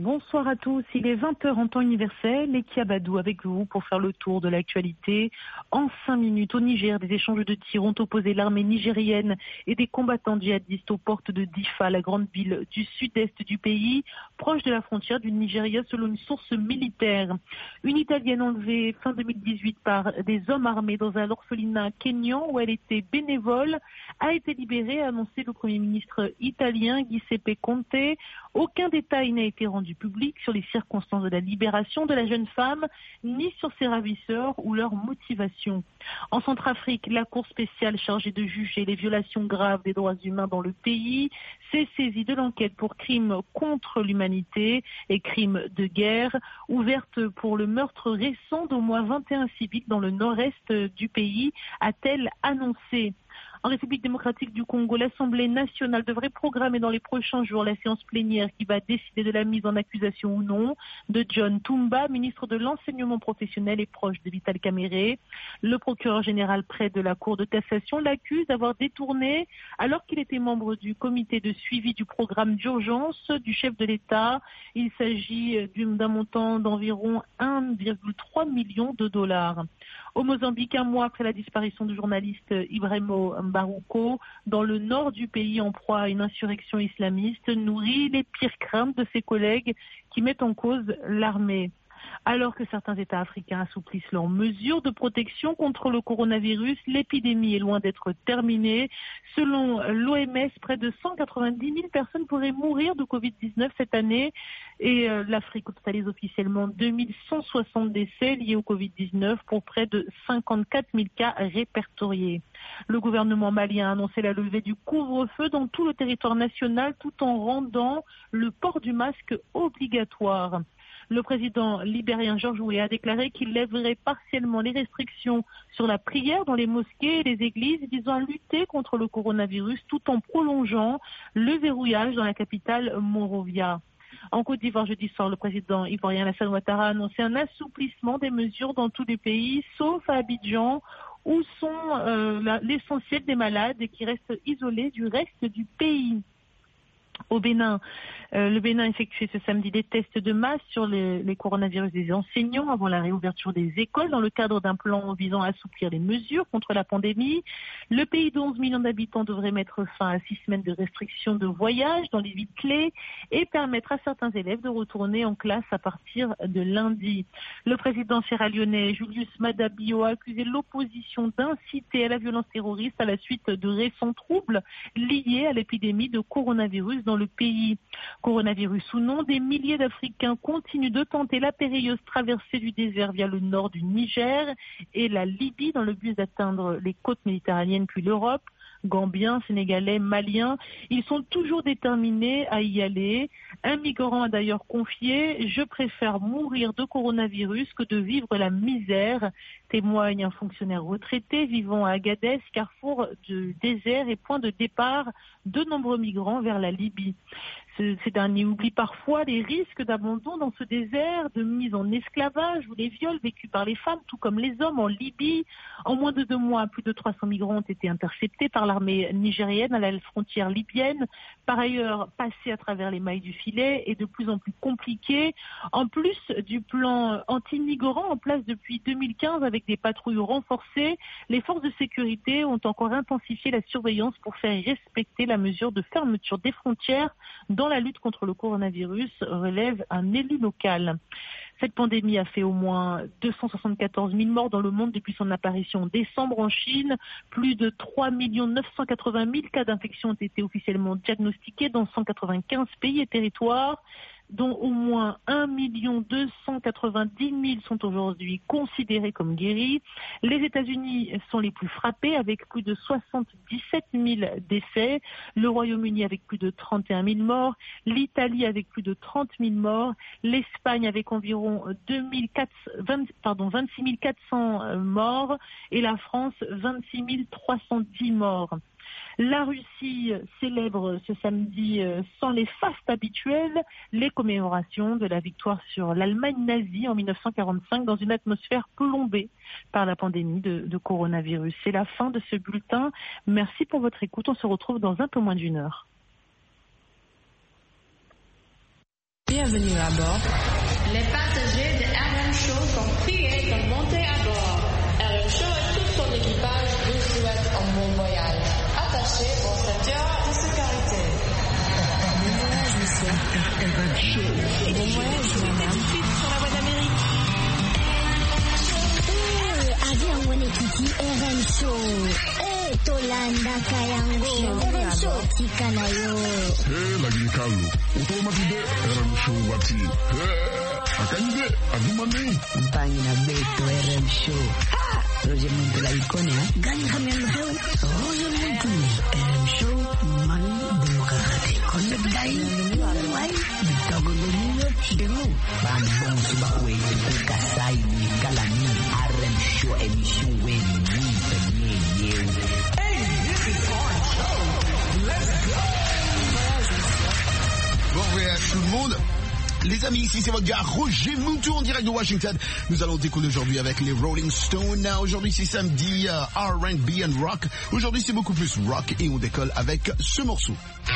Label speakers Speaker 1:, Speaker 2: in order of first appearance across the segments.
Speaker 1: Bonsoir à tous, il est 20h en temps universel et Kiabadou avec vous pour faire le tour de l'actualité. En 5 minutes, au Niger, des échanges de tirs ont opposé l'armée nigérienne et des combattants djihadistes aux portes de Difa, la grande ville du sud-est du pays, proche de la frontière du Nigeria selon une source militaire. Une Italienne enlevée fin 2018 par des hommes armés dans un orphelinat kényan où elle était bénévole a été libérée, a annoncé le Premier ministre italien Giuseppe Conte. Aucun détail n'a été rendu public sur les circonstances de la libération de la jeune femme, ni sur ses ravisseurs ou leur motivation. En Centrafrique, la Cour spéciale chargée de juger les violations graves des droits humains dans le pays s'est saisie de l'enquête pour crimes contre l'humanité et crimes de guerre, ouverte pour le meurtre récent d'au moins 21 civils dans le nord-est du pays, a-t-elle annoncé. En République démocratique du Congo, l'Assemblée nationale devrait programmer dans les prochains jours la séance plénière qui va décider de la mise en accusation ou non de John Toumba, ministre de l'enseignement professionnel et proche de Vital Kamerhe. Le procureur général près de la Cour de cassation l'accuse d'avoir détourné, alors qu'il était membre du comité de suivi du programme d'urgence du chef de l'État. Il s'agit d'un montant d'environ 1,3 million de dollars. Au Mozambique, un mois après la disparition du journaliste Ibrahimo Barouko, dans le nord du pays en proie à une insurrection islamiste, nourrit les pires craintes de ses collègues qui mettent en cause l'armée. Alors que certains États africains assouplissent leurs mesures de protection contre le coronavirus, l'épidémie est loin d'être terminée. Selon l'OMS, près de 190 000 personnes pourraient mourir de Covid-19 cette année et l'Afrique totalise officiellement 2160 décès liés au Covid-19 pour près de 54 000 cas répertoriés. Le gouvernement malien a annoncé la levée du couvre-feu dans tout le territoire national tout en rendant le port du masque obligatoire. Le président libérien George Weah a déclaré qu'il lèverait partiellement les restrictions sur la prière dans les mosquées et les églises visant à lutter contre le coronavirus tout en prolongeant le verrouillage dans la capitale Monrovia. En Côte d'Ivoire, jeudi soir, le président ivoirien Alassane Ouattara a annoncé un assouplissement des mesures dans tous les pays, sauf à Abidjan, où sont l'essentiel des malades et qui restent isolés du reste du pays. Au Bénin, le Bénin a effectué ce samedi des tests de masse sur les coronavirus des enseignants avant la réouverture des écoles dans le cadre d'un plan visant à assouplir les mesures contre la pandémie. Le pays de 11 millions d'habitants devrait mettre fin à 6 semaines de restrictions de voyage dans les villes clés et permettre à certains élèves de retourner en classe à partir de lundi. Le président sierra-léonais Julius Maada Bio a accusé l'opposition d'inciter à la violence terroriste à la suite de récents troubles liés à l'épidémie de coronavirus dans le pays. Coronavirus ou non, des milliers d'Africains continuent de tenter la périlleuse traversée du désert via le nord du Niger et la Libye dans le but d'atteindre les côtes méditerranéennes puis l'Europe. Gambiens, Sénégalais, Maliens, ils sont toujours déterminés à y aller. Un migrant a d'ailleurs confié « Je préfère mourir de coronavirus que de vivre la misère », témoigne un fonctionnaire retraité vivant à Agadez, carrefour du désert et point de départ de nombreux migrants vers la Libye. Ces derniers oublient parfois les risques d'abandon dans ce désert, de mise en esclavage ou les viols vécus par les femmes, tout comme les hommes en Libye. En moins de 2 mois, plus de 300 migrants ont été interceptés par l'armée nigérienne à la frontière libyenne. Par ailleurs, passer à travers les mailles du filet est de plus en plus compliqué. En plus du plan anti-migrants en place depuis 2015 avec des patrouilles renforcées, les forces de sécurité ont encore intensifié la surveillance pour faire respecter la mesure de fermeture des frontières dans la lutte contre le coronavirus, relève un élu local. Cette pandémie a fait au moins 274 000 morts dans le monde depuis son apparition en décembre en Chine. Plus de 3 980 000 cas d'infection ont été officiellement diagnostiqués dans 195 pays et territoires, dont au moins 1 290 000 sont aujourd'hui considérés comme guéris. Les États-Unis sont les plus frappés avec plus de 77 000 décès, le Royaume-Uni avec plus de 31 000 morts, l'Italie avec plus de 30 000 morts, l'Espagne avec environ 26 400 morts et la France 26 310 morts. La Russie célèbre ce samedi sans les fastes habituels les commémorations de la victoire sur l'Allemagne nazie en 1945 dans une atmosphère plombée par la pandémie de coronavirus. C'est la fin de ce bulletin. Merci pour votre écoute. On se retrouve dans un peu moins d'1 heure.
Speaker 2: Bienvenue à bord.
Speaker 3: Les passagers de RM Show sont priés de monter à bord. RM Show et tout son équipage vous souhaitent un bon voyage. Attachez vos ceintures de sécurité.
Speaker 2: Bon voyage, monsieur.
Speaker 4: RM Show.
Speaker 2: Bon voyage, madame.
Speaker 1: Tout de suite sur la voie d'Amérique.
Speaker 5: Avion Wanekiti RM Show. Tolanda Kayango. RM Show. Tikanayo.
Speaker 4: Lagi kalu. Otomatide RM Show wati. Akande adumane.
Speaker 6: Mpangina beto RM Show. Roger Muntu la icone, Gani kamian beto. Roger Muntu. RM Show. Man demokrati. Konsep dai. Wai. Ditogo domino. Demo. Bandong subakwe. Kasai ni kalani. RM Show émission win.
Speaker 7: Bon voyage tout le monde. Les amis, ici c'est votre gars Roger Muntu en direct de Washington. Nous allons décoller aujourd'hui avec les Rolling Stones. Aujourd'hui c'est samedi R&B and rock. Aujourd'hui c'est beaucoup plus rock et on décolle avec ce morceau.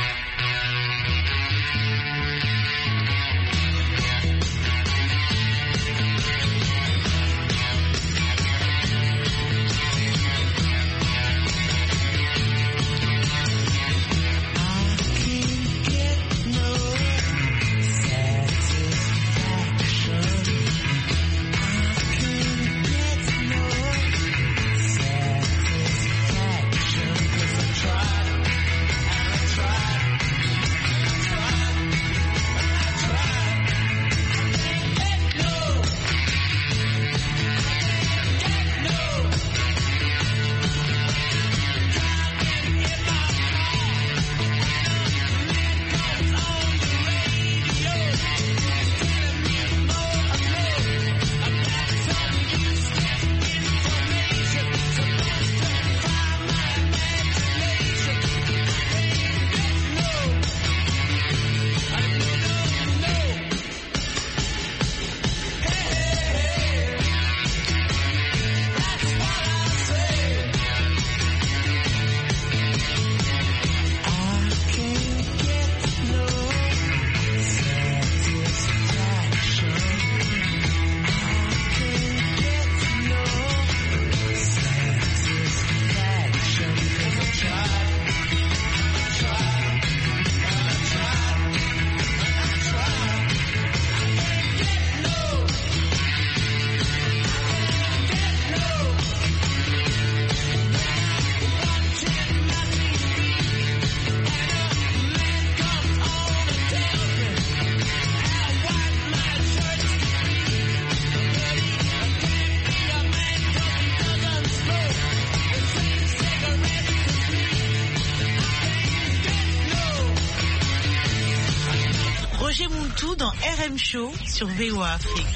Speaker 1: Roger Muntu dans RM Show sur VOA Afrique.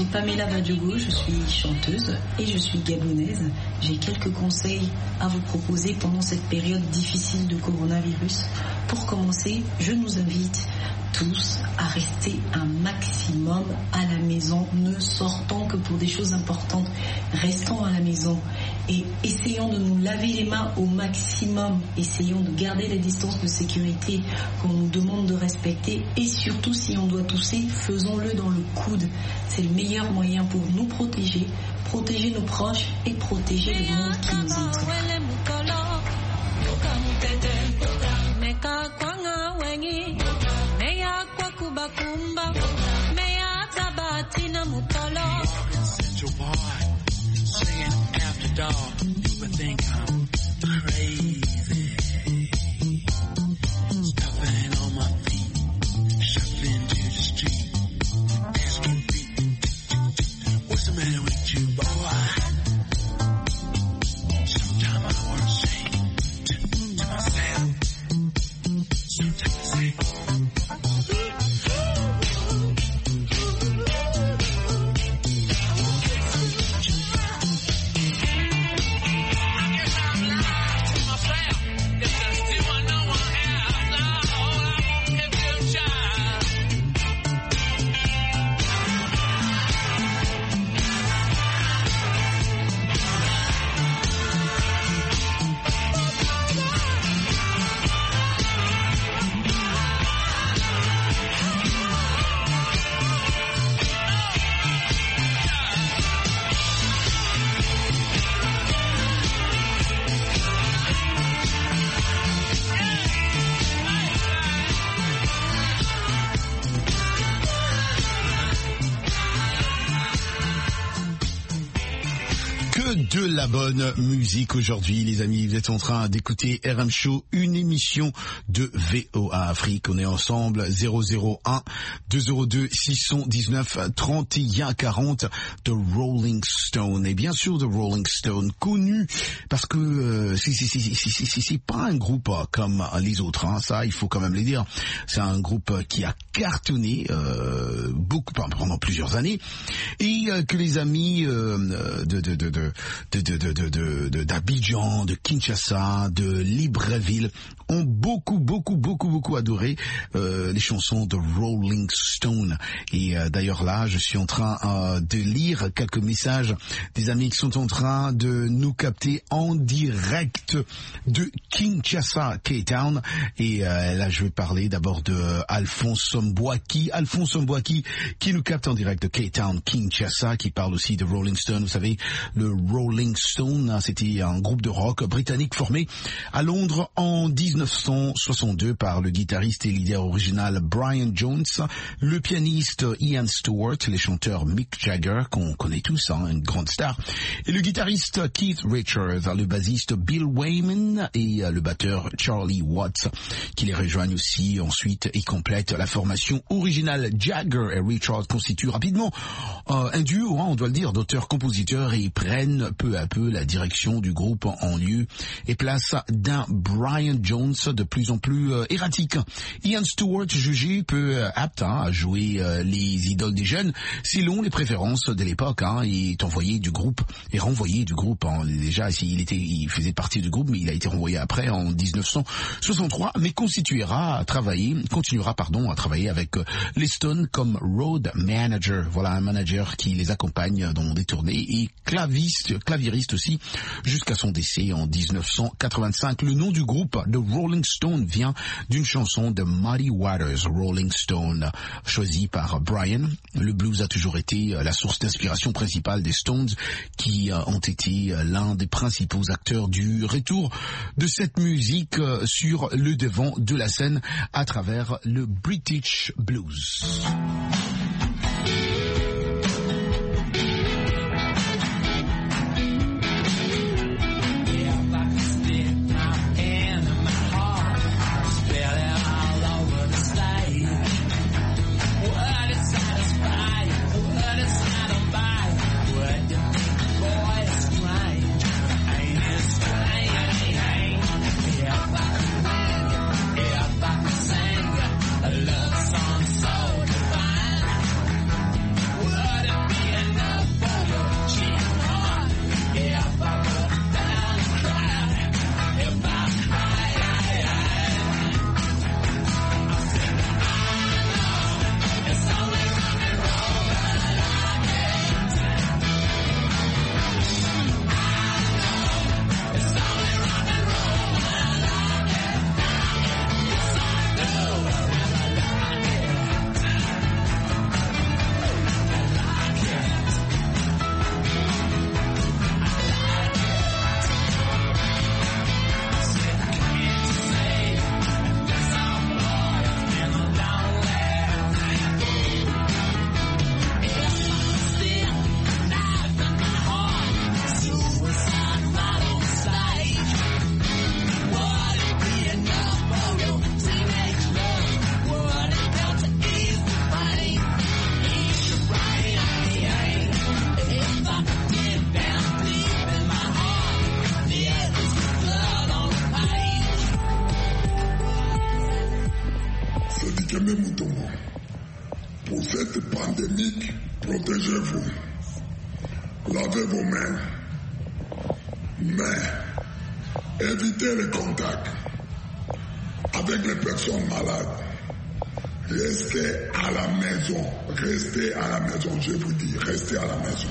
Speaker 8: Pamela Badjogo, je suis chanteuse et je suis gabonaise. J'ai quelques conseils à vous proposer pendant cette période difficile de coronavirus. Pour commencer, je nous invite tous à rester un maximum à la maison, ne sortant que pour des choses importantes. Restons à la maison et essayons de nous laver les mains au maximum. Essayons de garder les distances de sécurité qu'on nous demande de respecter et surtout si on doit tousser, faisons-le dans le coude. C'est le meilleur moyen pour nous protéger, protéger nos proches et protéger le monde qui nous entoure.
Speaker 9: Central Park, singing after dark. You would think I'm crazy. Stuffing on my feet, shuffling to the street, asking me, what's the matter with you, boy? Sometimes I want to say to myself, sometimes I say,
Speaker 7: de la bonne musique aujourd'hui, les amis. Vous êtes en train d'écouter RM Show, une émission de VOA Afrique. On est ensemble, 001 202 619 31 40 de Rolling Stone. Et bien sûr, de Rolling Stone, connu parce que c'est pas un groupe comme les autres, hein. Ça, il faut quand même le dire. C'est un groupe qui a cartonné beaucoup pendant plusieurs années et que les amis d'Abidjan, de Kinshasa, de Libreville ont beaucoup adoré les chansons de Rolling Stone. Et d'ailleurs là, je suis en train de lire quelques messages des amis qui sont en train de nous capter en direct de Kinshasa, Cape Town. Et là, je vais parler d'abord de Alphonse Mbouaki qui nous capte en direct de Cape Town, Kinshasa, qui parle aussi de Rolling Stone. Vous savez, le Rolling Stone, c'était un groupe de rock britannique formé à Londres en 1962 par le guitariste et leader original Brian Jones, le pianiste Ian Stewart, les chanteurs Mick Jagger, qu'on connaît tous, hein, une grande star, et le guitariste Keith Richards, le bassiste Bill Wyman et le batteur Charlie Watts, qui les rejoignent aussi ensuite et complètent la formation originale. Jagger et Richards constituent rapidement un duo, hein, on doit le dire, d'auteurs-compositeurs, et ils prennent peu à peu la direction du groupe en lieu et place d'un Brian Jones de plus en plus erratique. Ian Stewart, jugé peu apte à jouer les idoles des jeunes, selon les préférences de l'époque, hein, il est envoyé du groupe et renvoyé du groupe. Hein. Déjà, il faisait partie du groupe, mais il a été renvoyé après en 1963, mais continuera à travailler avec les Stones comme road manager. Voilà, un manager qui les accompagne dans des tournées et clavieriste aussi jusqu'à son décès en 1985. Le nom du groupe de Rolling Stone vient d'une chanson de Muddy Waters, Rolling Stone, choisie par Brian. Le blues a toujours été la source d'inspiration principale des Stones, qui ont été l'un des principaux acteurs du retour de cette musique sur le devant de la scène à travers le British Blues.
Speaker 4: lavez vos mains. Mais évitez les contacts avec les personnes malades. Restez à la maison. Restez à la maison, je vous dis. Restez à la maison.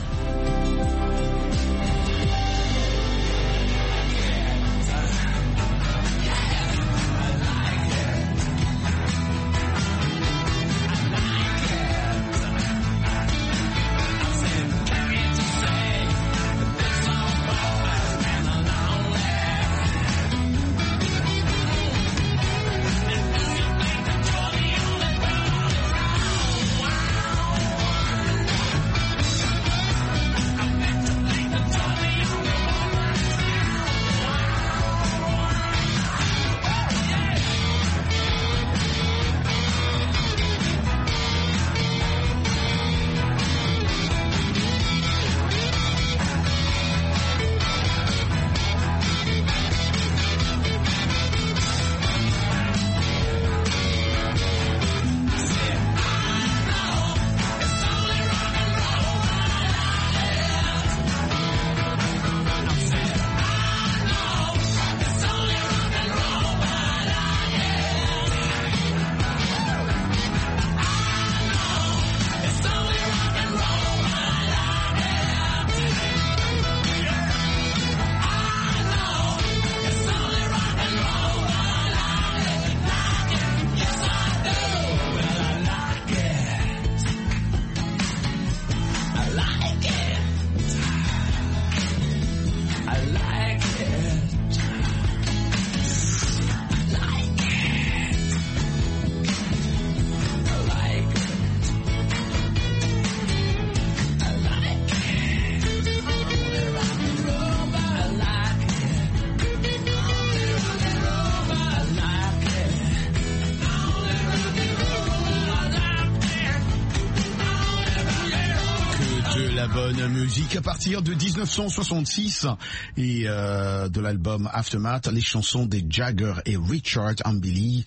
Speaker 7: Bonne musique à partir de 1966 et de l'album Aftermath, les chansons des Jagger et Richard Ambili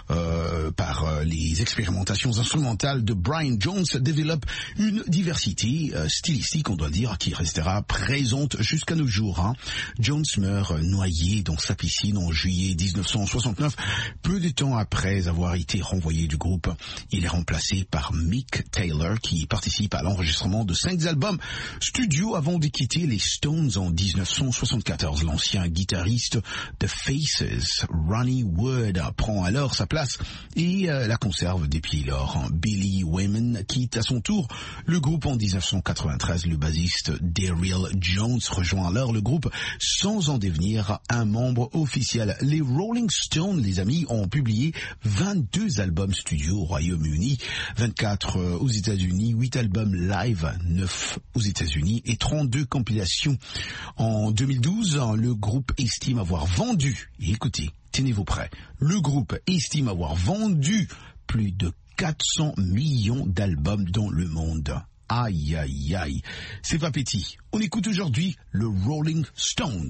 Speaker 7: par les expérimentations instrumentales de Brian Jones développent une diversité stylistique, on doit dire, qui restera présente jusqu'à nos jours. Hein. Jones meurt noyé dans sa piscine en juillet 1969, peu de temps après avoir été renvoyé du groupe. Il est remplacé par Mick Taylor qui participe à l'enregistrement de 5 albums studio avant de quitter les Stones en 1974. L'ancien guitariste de Faces, Ronnie Wood, prend alors sa place et la conserve depuis lors. Billy Wyman quitte à son tour le groupe en 1993. Le bassiste Daryl Jones rejoint alors le groupe sans en devenir un membre officiel. Les Rolling Stones, les amis, ont publié 22 albums studio au Royaume-Uni, 24 aux États-Unis, 8 albums live, 9 aux États-Unis et 32 compilations. En 2012, le groupe estime avoir vendu, et écoutez, tenez-vous prêts, le groupe estime avoir vendu plus de 400 millions d'albums dans le monde. Aïe, aïe, aïe. C'est pas petit. On écoute aujourd'hui le Rolling Stones.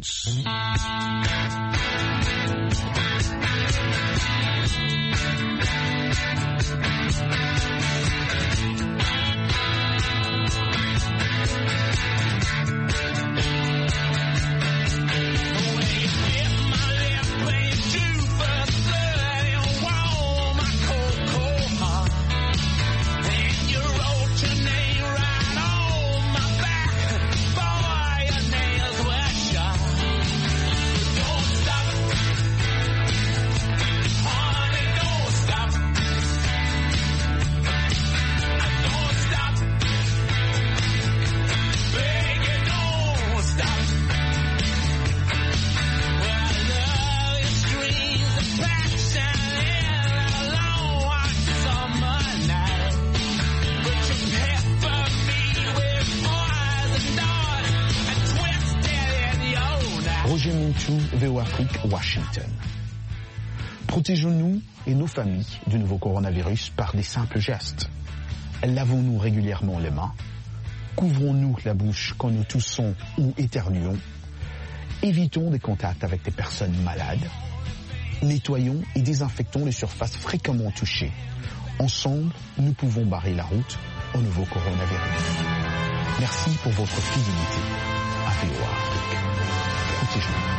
Speaker 10: VO Afrique, Washington. Protégeons-nous et nos familles du nouveau coronavirus par des simples gestes. Lavons-nous régulièrement les mains. Couvrons-nous la bouche quand nous toussons ou éternuons. Évitons des contacts avec des personnes malades. Nettoyons et désinfectons les surfaces fréquemment touchées. Ensemble, nous pouvons barrer la route au nouveau coronavirus. Merci pour votre fidélité à VOA Afrique. Protégez-nous.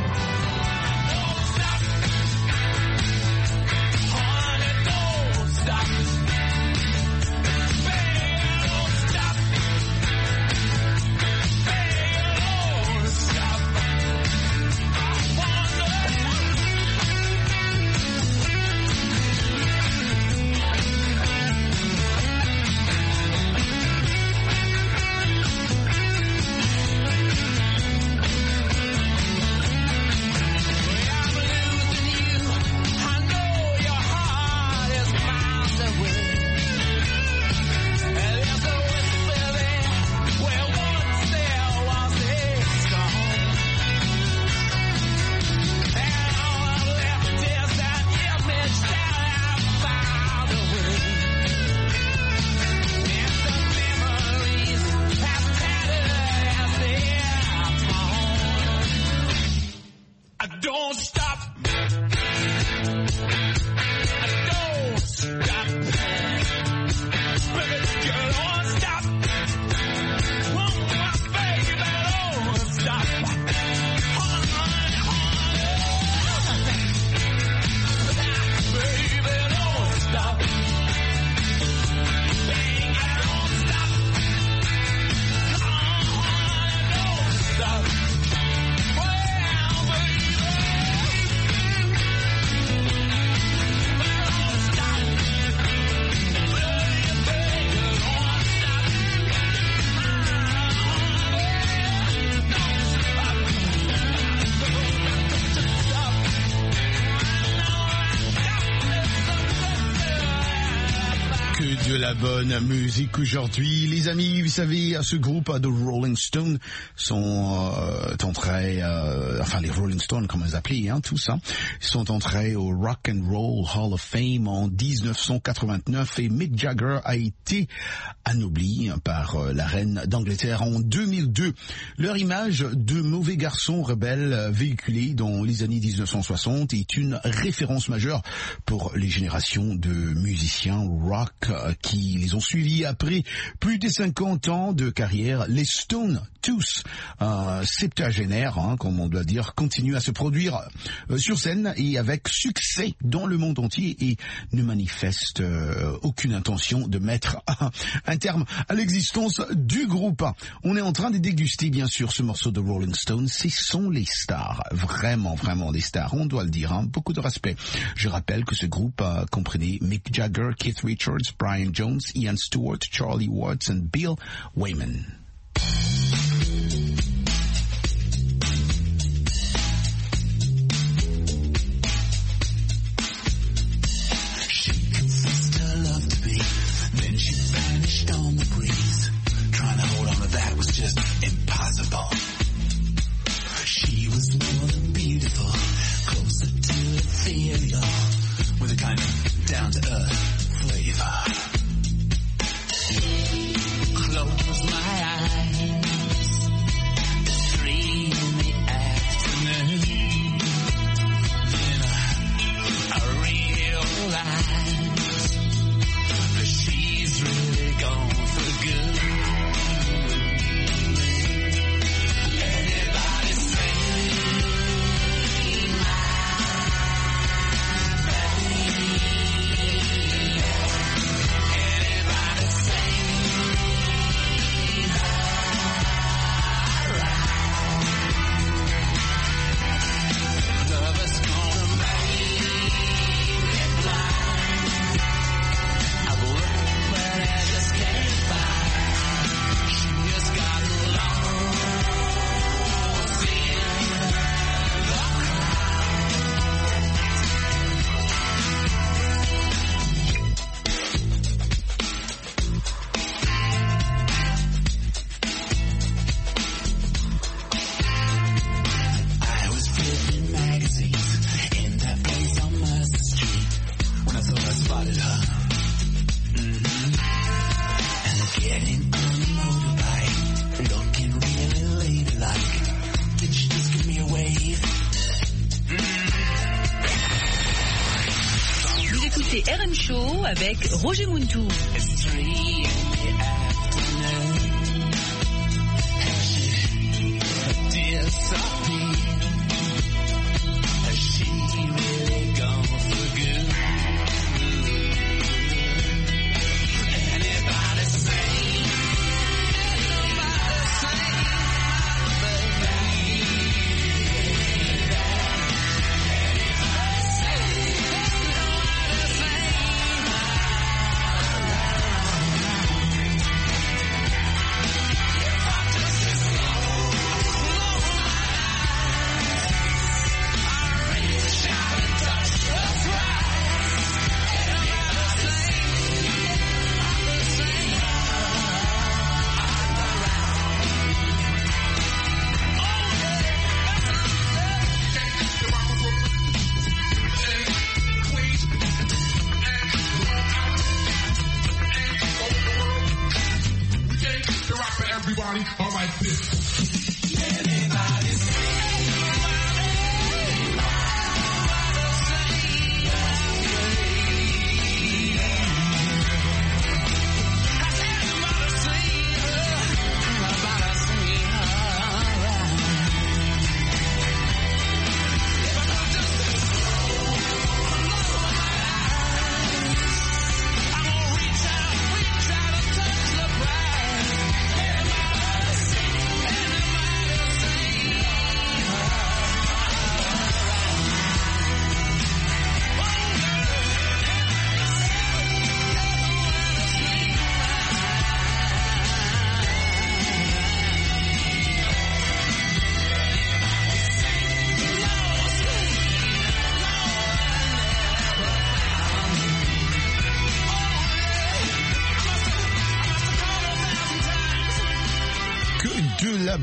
Speaker 10: De la bonne musique aujourd'hui, les amis. Vous savez, ce groupe de Rolling Stones sont entrés, enfin les Rolling Stones, comme on les appelait, tous, sont entrés au Rock and Roll Hall of Fame en 1989 et Mick Jagger a été anobli par la reine d'Angleterre en 2002. Leur image de mauvais garçon rebelle véhiculée dans les années 1960 est une référence majeure pour les générations de musiciens rock qui les ont suivis après plus de 50 ans de carrière. Les Stones, tous septuagénaires, comme on doit dire, continuent à se produire sur scène et avec succès dans le monde entier et ne manifestent aucune intention de mettre un terme à l'existence du groupe. On est en train de déguster bien sûr ce morceau de Rolling Stones. Ce sont les stars, vraiment des stars, on doit le dire, beaucoup de respect. Je rappelle que ce groupe comprenait Mick Jagger, Keith Richards, Brian Jones, Ian Stewart, Charlie Watts and Bill Wyman.
Speaker 9: She confessed her love to me, then she vanished on the breeze. Trying to hold on to that was just impossible. She was more than beautiful, closer to ethereal, with a kind of down-to-earth flavor. Close my eyes, 3 in the afternoon. Then I realize that she's really gone for good. Anybody say
Speaker 11: C'est RM Show avec Roger Muntou.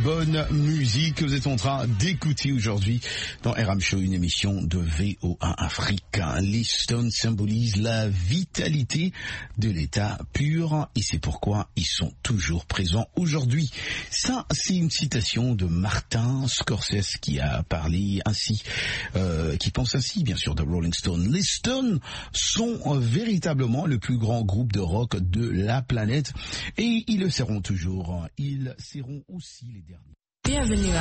Speaker 7: bonne musique que vous êtes en train d'écouter aujourd'hui dans RM Show, une émission de VOA Afrique. Les Stones symbolisent la vitalité de l'état pur et c'est pourquoi ils sont toujours présents aujourd'hui. Ça, c'est une citation de Martin Scorsese qui a parlé ainsi, qui pense ainsi bien sûr de Rolling Stone. Les Stones sont véritablement le plus grand groupe de rock de la planète et ils le seront toujours. Ils seront aussi les derniers.
Speaker 2: Bienvenue